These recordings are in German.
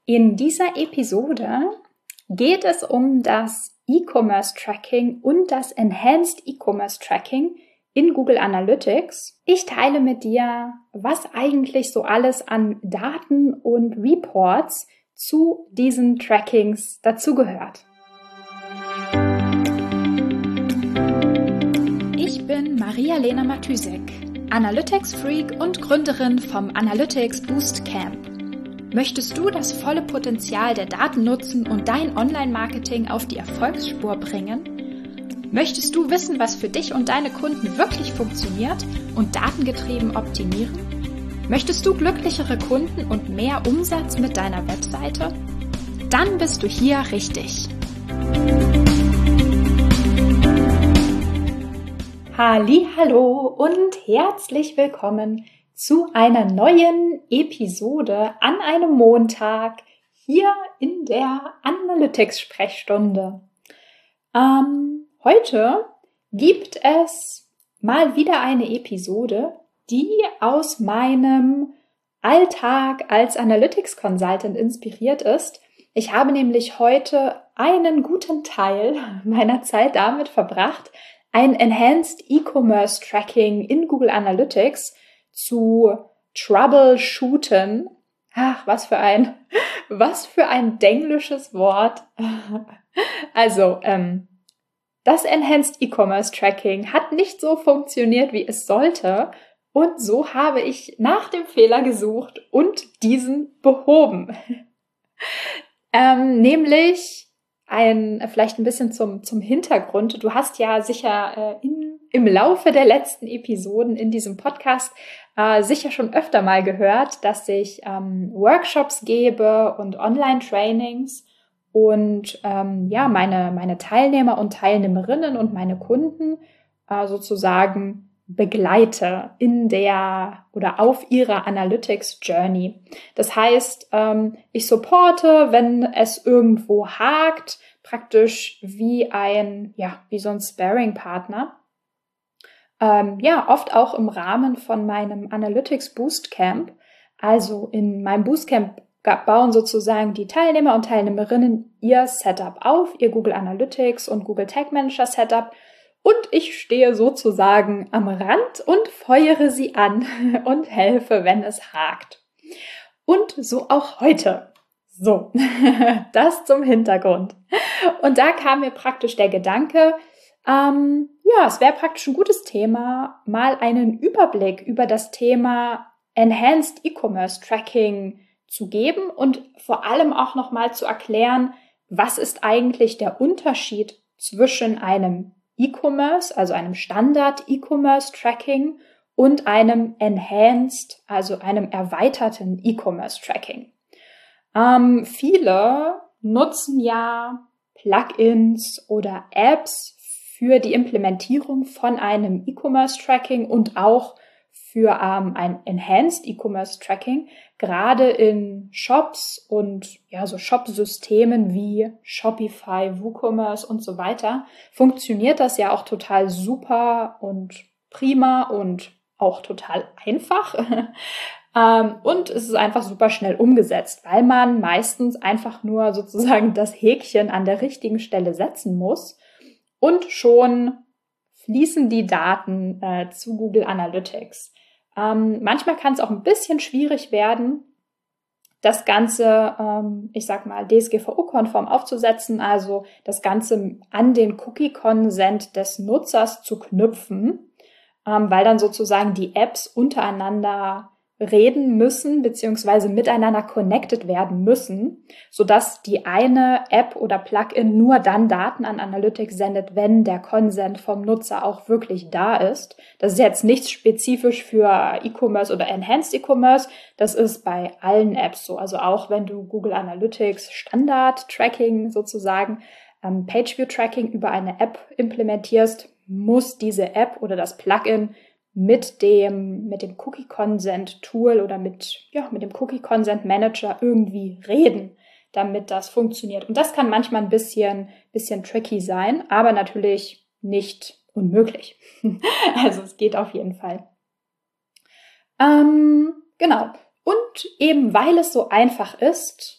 In dieser Episode geht es um das E-Commerce Tracking und das Enhanced E-Commerce Tracking in Google Analytics. Ich teile mit dir, was eigentlich so alles an Daten und Reports zu diesen Trackings dazugehört. Ich bin Maria-Lena Matysek, Analytics-Freak und Gründerin vom Analytics Boost Camp. Möchtest du das volle Potenzial der Daten nutzen und dein Online-Marketing auf die Erfolgsspur bringen? Möchtest du wissen, was für dich und deine Kunden wirklich funktioniert und datengetrieben optimieren? Möchtest du glücklichere Kunden und mehr Umsatz mit deiner Webseite? Dann bist du hier richtig. Hallihallo und herzlich willkommen zu einer neuen Episode an einem Montag hier in der Analytics-Sprechstunde. Heute gibt es mal wieder eine Episode, die aus meinem Alltag als Analytics-Consultant inspiriert ist. Ich habe nämlich heute einen guten Teil meiner Zeit damit verbracht, ein Enhanced E-Commerce Tracking in Google Analytics zu troubleshooten. Ach, was für ein denglisches Wort. Also, das Enhanced E-Commerce Tracking hat nicht so funktioniert, wie es sollte. Und so habe ich nach dem Fehler gesucht und diesen behoben. Nämlich vielleicht ein bisschen zum Hintergrund. Du hast ja sicher im Laufe der letzten Episoden in diesem Podcast sicher schon öfter mal gehört, dass ich Workshops gebe und Online-Trainings und meine Teilnehmer und Teilnehmerinnen und meine Kunden sozusagen begleite in der oder auf ihrer Analytics Journey. Das heißt, ich supporte, wenn es irgendwo hakt, praktisch wie so ein Sparring-Partner. Oft auch im Rahmen von meinem Analytics Boost Camp. Also in meinem Boost Camp bauen sozusagen die Teilnehmer und Teilnehmerinnen ihr Setup auf, ihr Google Analytics und Google Tag Manager Setup. Und ich stehe sozusagen am Rand und feuere sie an und helfe, wenn es hakt. Und so auch heute. So, das zum Hintergrund. Und da kam mir praktisch der Gedanke, es wäre praktisch ein gutes Thema, mal einen Überblick über das Thema Enhanced E-Commerce Tracking zu geben und vor allem auch nochmal zu erklären, was ist eigentlich der Unterschied zwischen einem E-Commerce, also einem Standard E-Commerce Tracking und einem Enhanced, also einem erweiterten E-Commerce Tracking. Viele nutzen ja Plugins oder Apps für die Implementierung von einem E-Commerce Tracking und auch für ein Enhanced E-Commerce Tracking, gerade in Shops und so Shop-Systemen wie Shopify, WooCommerce und so weiter, funktioniert das ja auch total super und prima und auch total einfach. Und es ist einfach super schnell umgesetzt, weil man meistens einfach nur sozusagen das Häkchen an der richtigen Stelle setzen muss und schon fließen die Daten zu Google Analytics. Manchmal kann es auch ein bisschen schwierig werden, das Ganze, DSGVO-konform aufzusetzen, also das Ganze an den Cookie-Consent des Nutzers zu knüpfen, weil dann sozusagen die Apps untereinander reden müssen beziehungsweise miteinander connected werden müssen, sodass die eine App oder Plugin nur dann Daten an Analytics sendet, wenn der Consent vom Nutzer auch wirklich da ist. Das ist jetzt nichts spezifisch für E-Commerce oder Enhanced E-Commerce. Das ist bei allen Apps so. Also auch wenn du Google Analytics Standard Tracking sozusagen, Pageview Tracking über eine App implementierst, muss diese App oder das Plugin mit dem Cookie Consent Tool oder mit dem Cookie Consent Manager irgendwie reden, damit das funktioniert. Und das kann manchmal ein bisschen tricky sein, aber natürlich nicht unmöglich. Also es geht auf jeden Fall. Genau. Und eben weil es so einfach ist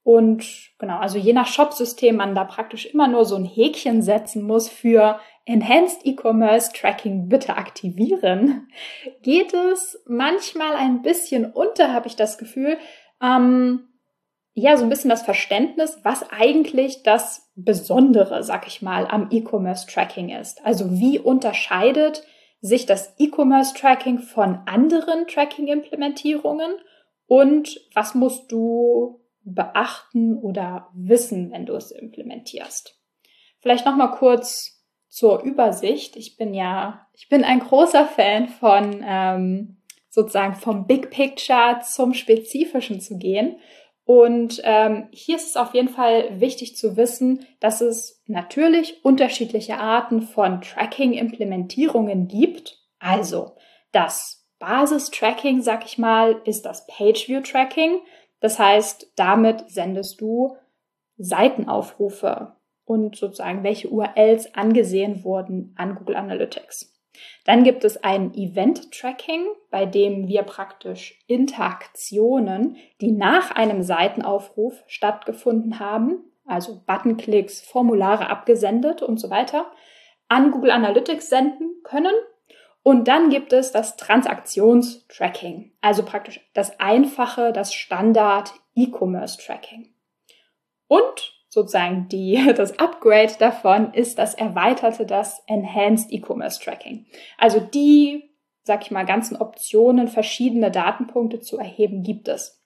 Und genau, also je nach Shop-System man da praktisch immer nur so ein Häkchen setzen muss für Enhanced E-Commerce Tracking bitte aktivieren, geht es manchmal ein bisschen unter, habe ich das Gefühl, so ein bisschen das Verständnis, was eigentlich das Besondere, sag ich mal, am E-Commerce Tracking ist. Also wie unterscheidet sich das E-Commerce Tracking von anderen Tracking-Implementierungen und was musst du beachten oder wissen, wenn du es implementierst? Vielleicht noch mal kurz zur Übersicht. Ich bin ein großer Fan von sozusagen vom Big Picture zum Spezifischen zu gehen. Und hier ist es auf jeden Fall wichtig zu wissen, dass es natürlich unterschiedliche Arten von Tracking-Implementierungen gibt. Also das Basis-Tracking, sag ich mal, ist das Page-View-Tracking. Das heißt, damit sendest du Seitenaufrufe und sozusagen welche URLs angesehen wurden an Google Analytics. Dann gibt es ein Event-Tracking, bei dem wir praktisch Interaktionen, die nach einem Seitenaufruf stattgefunden haben, also Buttonklicks, Formulare abgesendet und so weiter, an Google Analytics senden können. Und dann gibt es das Transaktions-Tracking, also praktisch das einfache, das Standard E-Commerce-Tracking. Und sozusagen das Upgrade davon ist das erweiterte, das Enhanced E-Commerce Tracking. Also die, sag ich mal, ganzen Optionen, verschiedene Datenpunkte zu erheben, gibt es.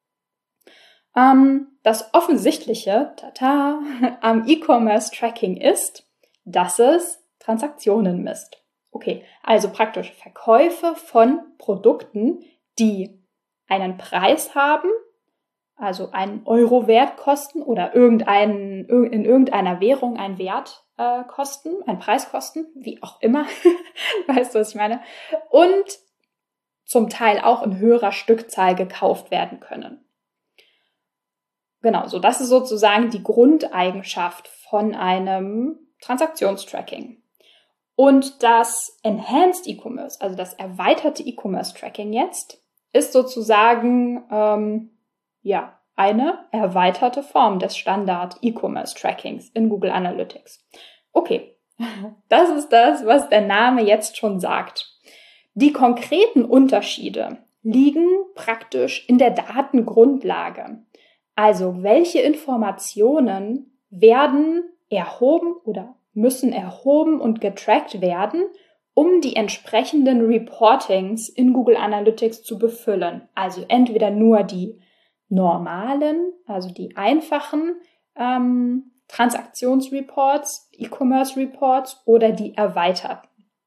Das Offensichtliche, am E-Commerce Tracking ist, dass es Transaktionen misst. Okay, also praktisch Verkäufe von Produkten, die einen Preis haben, also einen Euro Wert kosten oder in irgendeiner Währung einen Wert kosten, einen Preis kosten, wie auch immer, weißt du, was ich meine, und zum Teil auch in höherer Stückzahl gekauft werden können. Genau, so das ist sozusagen die Grundeigenschaft von einem Transaktionstracking. Und das Enhanced E-Commerce, also das erweiterte E-Commerce Tracking jetzt, ist sozusagen eine erweiterte Form des Standard E-Commerce Trackings in Google Analytics. Okay, das ist das, was der Name jetzt schon sagt. Die konkreten Unterschiede liegen praktisch in der Datengrundlage. Also welche Informationen werden erhoben oder müssen erhoben und getrackt werden, um die entsprechenden Reportings in Google Analytics zu befüllen. Also entweder nur die normalen, also die einfachen Transaktionsreports, E-Commerce Reports oder die erweiterten.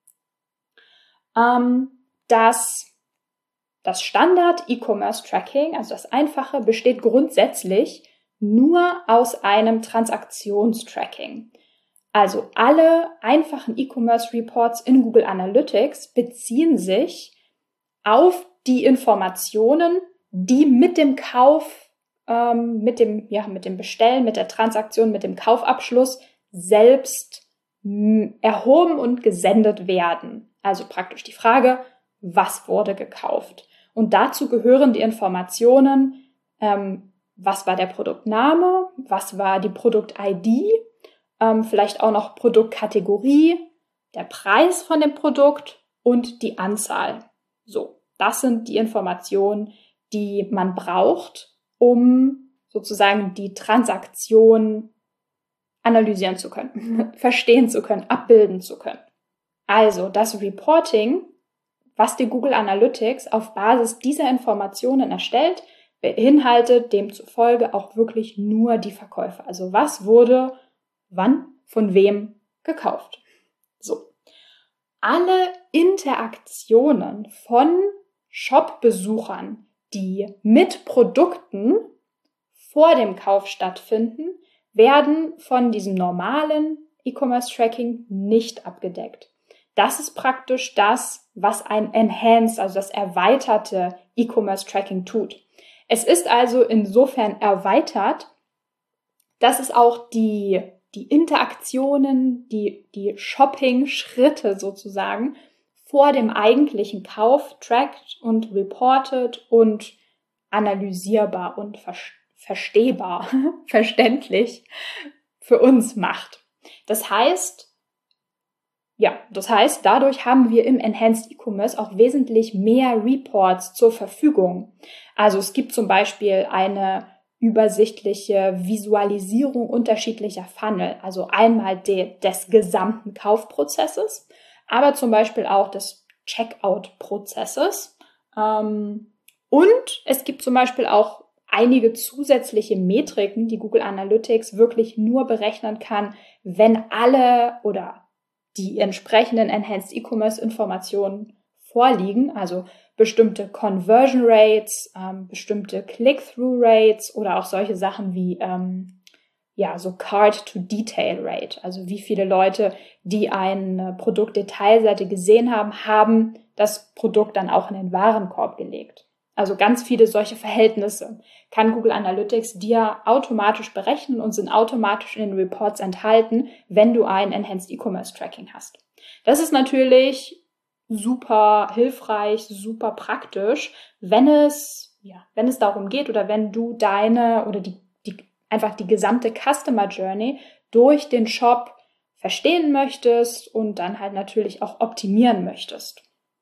Das Standard E-Commerce Tracking, also das einfache, besteht grundsätzlich nur aus einem Transaktionstracking. Also alle einfachen E-Commerce Reports in Google Analytics beziehen sich auf die Informationen, die mit dem Kauf, mit dem Bestellen, mit der Transaktion, mit dem Kaufabschluss selbst erhoben und gesendet werden. Also praktisch die Frage, was wurde gekauft? Und dazu gehören die Informationen, was war der Produktname, was war die Produkt-ID, vielleicht auch noch Produktkategorie, der Preis von dem Produkt und die Anzahl. So, das sind die Informationen, die man braucht, um sozusagen die Transaktion analysieren zu können, verstehen zu können, abbilden zu können. Also das Reporting, was die Google Analytics auf Basis dieser Informationen erstellt, beinhaltet demzufolge auch wirklich nur die Verkäufe. Also was wurde wann von wem gekauft. So. Alle Interaktionen von Shop-Besuchern, die mit Produkten vor dem Kauf stattfinden, werden von diesem normalen E-Commerce-Tracking nicht abgedeckt. Das ist praktisch das, was ein Enhanced, also das erweiterte E-Commerce-Tracking tut. Es ist also insofern erweitert, dass es auch die Interaktionen, die Shopping-Schritte sozusagen vor dem eigentlichen Kauf trackt und reportet und analysierbar und verstehbar, verständlich für uns macht. Das heißt, dadurch haben wir im Enhanced E-Commerce auch wesentlich mehr Reports zur Verfügung. Also es gibt zum Beispiel eine übersichtliche Visualisierung unterschiedlicher Funnel, also einmal des gesamten Kaufprozesses, aber zum Beispiel auch des Checkout-Prozesses. Und es gibt zum Beispiel auch einige zusätzliche Metriken, die Google Analytics wirklich nur berechnen kann, wenn alle oder die entsprechenden Enhanced E-Commerce Informationen vorliegen, also bestimmte Conversion Rates, bestimmte Click-Through Rates oder auch solche Sachen wie so Cart-to-Detail Rate, also wie viele Leute, die eine Produktdetailseite gesehen haben, haben das Produkt dann auch in den Warenkorb gelegt. Also ganz viele solche Verhältnisse kann Google Analytics dir automatisch berechnen und sind automatisch in den Reports enthalten, wenn du ein Enhanced E-Commerce Tracking hast. Das ist natürlich super hilfreich, super praktisch, wenn es darum geht oder wenn du einfach die gesamte Customer Journey durch den Shop verstehen möchtest und dann halt natürlich auch optimieren möchtest.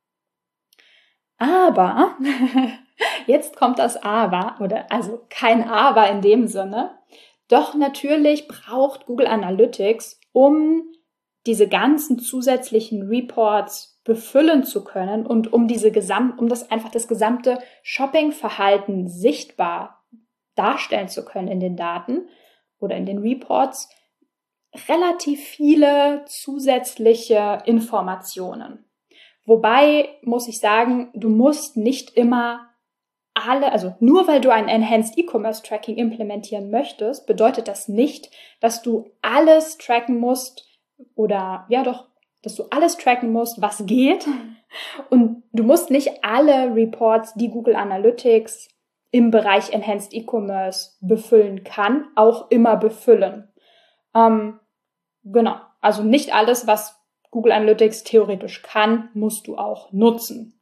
Aber, jetzt kommt das Aber, also kein Aber in dem Sinne, doch natürlich braucht Google Analytics, um diese ganzen zusätzlichen Reports befüllen zu können und um das gesamte Shopping-Verhalten sichtbar darstellen zu können in den Daten oder in den Reports, relativ viele zusätzliche Informationen. Wobei, muss ich sagen, du musst nicht immer nur weil du ein Enhanced E-Commerce Tracking implementieren möchtest, bedeutet das nicht, dass du alles tracken musst dass du alles tracken musst, was geht. Und du musst nicht alle Reports, die Google Analytics im Bereich Enhanced E-Commerce befüllen kann, auch immer befüllen. Genau, also nicht alles, was Google Analytics theoretisch kann, musst du auch nutzen.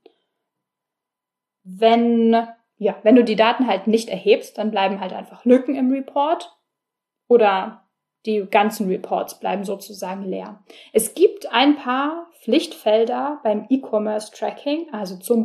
Wenn du die Daten halt nicht erhebst, dann bleiben halt einfach Lücken im Report oder die ganzen Reports bleiben sozusagen leer. Es gibt ein paar Pflichtfelder beim E-Commerce Tracking, also zum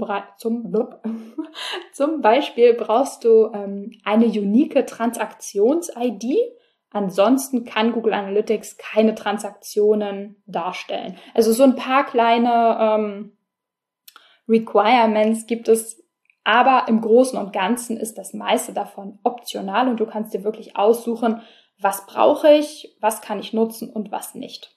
Beispiel brauchst du eine unique Transaktions-ID. Ansonsten kann Google Analytics keine Transaktionen darstellen. Also so ein paar kleine Requirements gibt es, aber im Großen und Ganzen ist das meiste davon optional und du kannst dir wirklich aussuchen, was brauche ich, was kann ich nutzen und was nicht.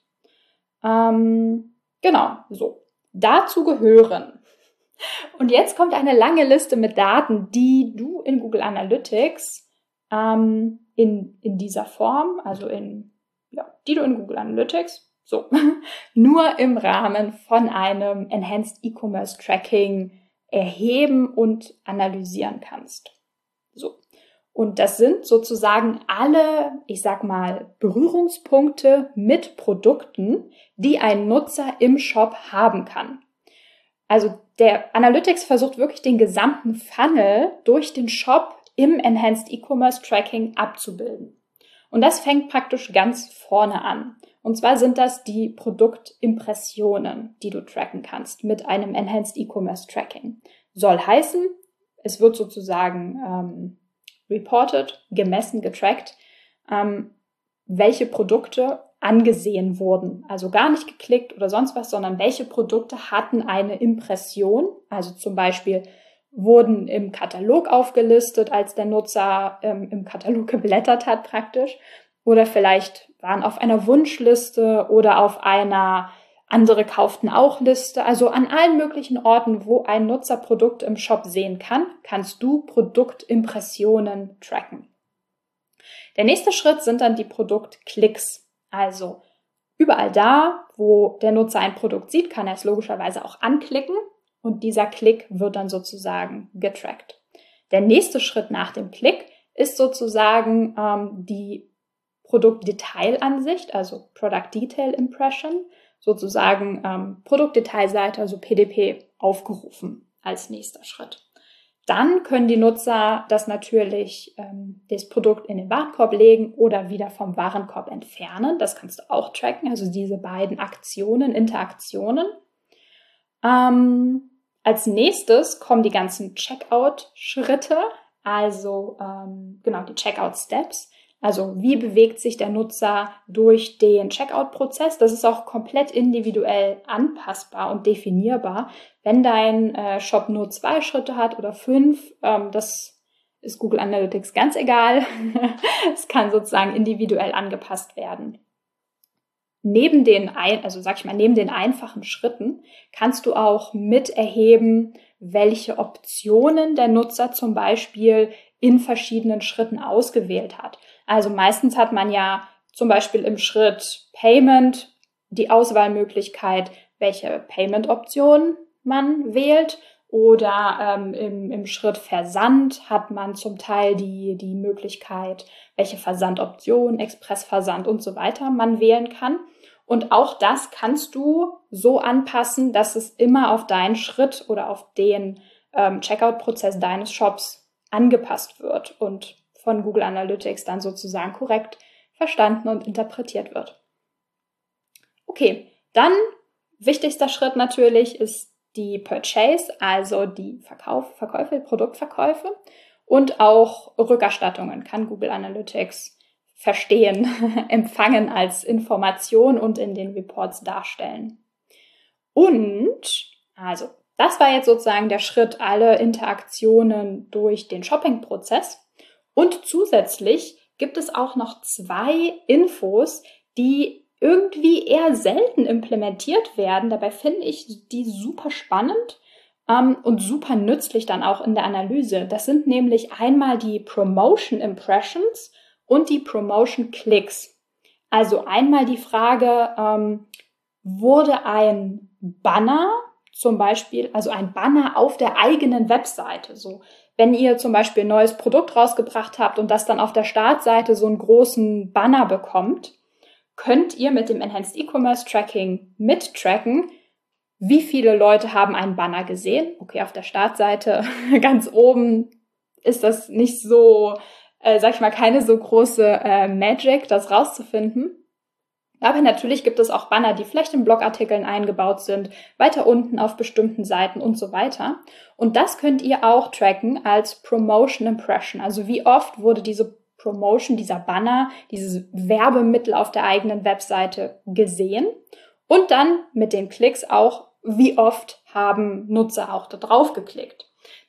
Genau, so. Dazu gehören. Und jetzt kommt eine lange Liste mit Daten, die du in Google Analytics in dieser Form, die du in Google Analytics nur im Rahmen von einem Enhanced E-Commerce Tracking erheben und analysieren kannst. So. Und das sind sozusagen alle, Berührungspunkte mit Produkten, die ein Nutzer im Shop haben kann. Also der Analytics versucht wirklich den gesamten Funnel durch den Shop im Enhanced E-Commerce Tracking abzubilden. Und das fängt praktisch ganz vorne an. Und zwar sind das die Produktimpressionen, die du tracken kannst mit einem Enhanced E-Commerce Tracking. Soll heißen, es wird sozusagen reported, gemessen, getrackt, welche Produkte angesehen wurden. Also gar nicht geklickt oder sonst was, sondern welche Produkte hatten eine Impression. Also zum Beispiel wurden im Katalog aufgelistet, als der Nutzer im Katalog geblättert hat praktisch. Oder vielleicht waren auf einer Wunschliste oder auf einer andere kauften auch Liste. Also an allen möglichen Orten, wo ein Nutzer Produkt im Shop sehen kann, kannst du Produktimpressionen tracken. Der nächste Schritt sind dann die Produktklicks. Also überall da, wo der Nutzer ein Produkt sieht, kann er es logischerweise auch anklicken und dieser Klick wird dann sozusagen getrackt. Der nächste Schritt nach dem Klick ist sozusagen die Produktdetailansicht, also Product Detail Impression, sozusagen Produktdetailseite, also PDP, aufgerufen als nächster Schritt. Dann können die Nutzer das natürlich, das Produkt in den Warenkorb legen oder wieder vom Warenkorb entfernen. Das kannst du auch tracken, also diese beiden Aktionen, Interaktionen. Als nächstes kommen die ganzen Checkout-Schritte, also die Checkout-Steps. Also wie bewegt sich der Nutzer durch den Checkout-Prozess? Das ist auch komplett individuell anpassbar und definierbar. Wenn dein Shop nur 2 Schritte hat oder 5, das ist Google Analytics ganz egal. Es kann sozusagen individuell angepasst werden. Neben den einfachen Schritten kannst du auch mit erheben, welche Optionen der Nutzer zum Beispiel in verschiedenen Schritten ausgewählt hat. Also meistens hat man ja zum Beispiel im Schritt Payment die Auswahlmöglichkeit, welche Payment-Option man wählt. Oder im Schritt Versand hat man zum Teil die Möglichkeit, welche Versandoption, Expressversand und so weiter man wählen kann. Und auch das kannst du so anpassen, dass es immer auf deinen Schritt oder auf den Checkout-Prozess deines Shops angepasst wird und von Google Analytics dann sozusagen korrekt verstanden und interpretiert wird. Okay, dann wichtigster Schritt natürlich ist die Purchase, also die Verkäufe, Produktverkäufe und auch Rückerstattungen kann Google Analytics verstehen, empfangen als Information und in den Reports darstellen. Und, also, das war jetzt sozusagen der Schritt, alle Interaktionen durch den Shopping-Prozess. Und zusätzlich gibt es auch noch 2 Infos, die irgendwie eher selten implementiert werden. Dabei finde ich die super spannend und super nützlich dann auch in der Analyse. Das sind nämlich einmal die Promotion Impressions und die Promotion Clicks. Also einmal die Frage, wurde ein Banner zum Beispiel, also ein Banner auf der eigenen Webseite, so wenn ihr zum Beispiel ein neues Produkt rausgebracht habt und das dann auf der Startseite so einen großen Banner bekommt, könnt ihr mit dem Enhanced E-Commerce Tracking mittracken, wie viele Leute haben einen Banner gesehen. Okay, auf der Startseite ganz oben ist das nicht so, keine so große Magic, das rauszufinden. Aber natürlich gibt es auch Banner, die vielleicht in Blogartikeln eingebaut sind, weiter unten auf bestimmten Seiten und so weiter. Und das könnt ihr auch tracken als Promotion Impression. Also wie oft wurde diese Promotion, dieser Banner, dieses Werbemittel auf der eigenen Webseite gesehen. Und dann mit den Klicks auch, wie oft haben Nutzer auch da drauf geklickt.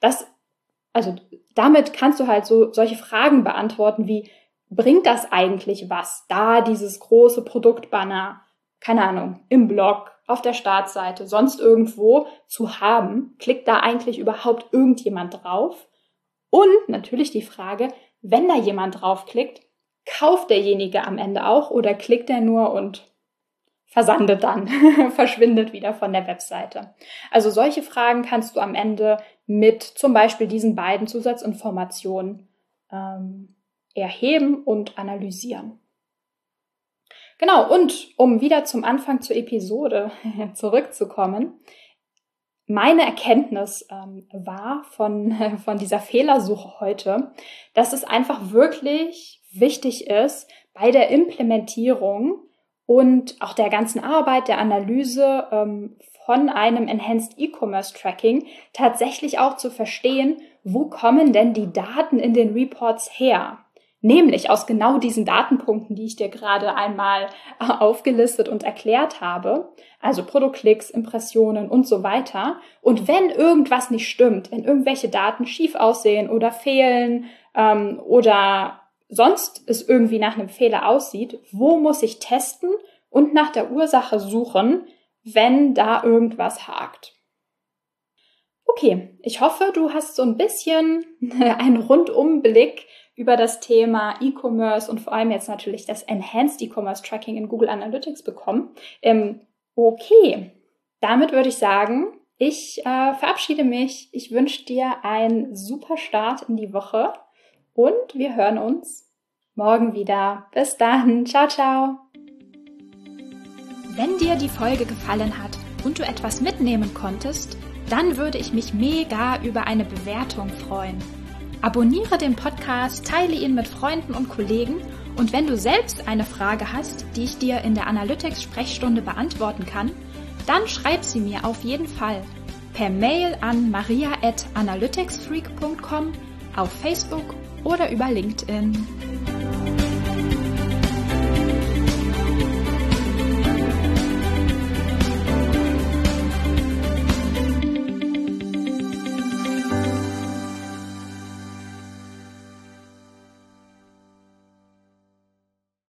Damit kannst du halt solche Fragen beantworten wie, bringt das eigentlich was, da dieses große Produktbanner, keine Ahnung, im Blog, auf der Startseite, sonst irgendwo zu haben? Klickt da eigentlich überhaupt irgendjemand drauf? Und natürlich die Frage, wenn da jemand draufklickt, kauft derjenige am Ende auch oder klickt er nur und versandet dann, verschwindet wieder von der Webseite? Also solche Fragen kannst du am Ende mit zum Beispiel diesen beiden Zusatzinformationen erheben und analysieren. Genau, und um wieder zum Anfang zur Episode zurückzukommen, meine Erkenntnis war von dieser Fehlersuche heute, dass es einfach wirklich wichtig ist, bei der Implementierung und auch der ganzen Arbeit, der Analyse von einem Enhanced E-Commerce Tracking tatsächlich auch zu verstehen, wo kommen denn die Daten in den Reports her? Nämlich aus genau diesen Datenpunkten, die ich dir gerade einmal aufgelistet und erklärt habe. Also Produktklicks, Impressionen und so weiter. Und wenn irgendwas nicht stimmt, wenn irgendwelche Daten schief aussehen oder fehlen oder sonst es irgendwie nach einem Fehler aussieht, wo muss ich testen und nach der Ursache suchen, wenn da irgendwas hakt? Okay, ich hoffe, du hast so ein bisschen einen Rundumblick über das Thema E-Commerce und vor allem jetzt natürlich das Enhanced E-Commerce Tracking in Google Analytics bekommen. Okay, damit würde ich sagen, ich verabschiede mich. Ich wünsche dir einen super Start in die Woche und wir hören uns morgen wieder. Bis dann. Ciao, ciao. Wenn dir die Folge gefallen hat und du etwas mitnehmen konntest, dann würde ich mich mega über eine Bewertung freuen. Abonniere den Podcast, teile ihn mit Freunden und Kollegen und wenn du selbst eine Frage hast, die ich dir in der Analytics-Sprechstunde beantworten kann, dann schreib sie mir auf jeden Fall per Mail an maria@analyticsfreak.com, auf Facebook oder über LinkedIn.